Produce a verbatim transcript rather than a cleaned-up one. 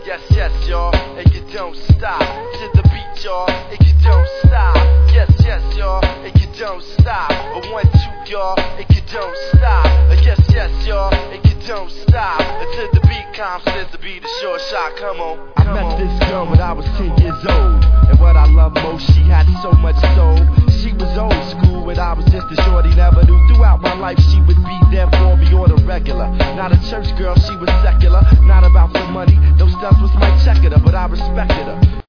Yes, yes, y'all, and you don't stop. To the beat, y'all, and you don't stop. Yes, yes, y'all, and you don't stop. A one, two, y'all, and you don't stop. Yes, yes, y'all, and you don't stop. To the beat, calm says to be the short shot. Come on. I met this girl when I was ten years old, and what I love most, she had so much soul. She was old school when I was just a shorty, never knew. Throughout my life she would be there for me on the regular. Not a church girl, she was secular. Not about the money, those stuff was my checker, but I respected her.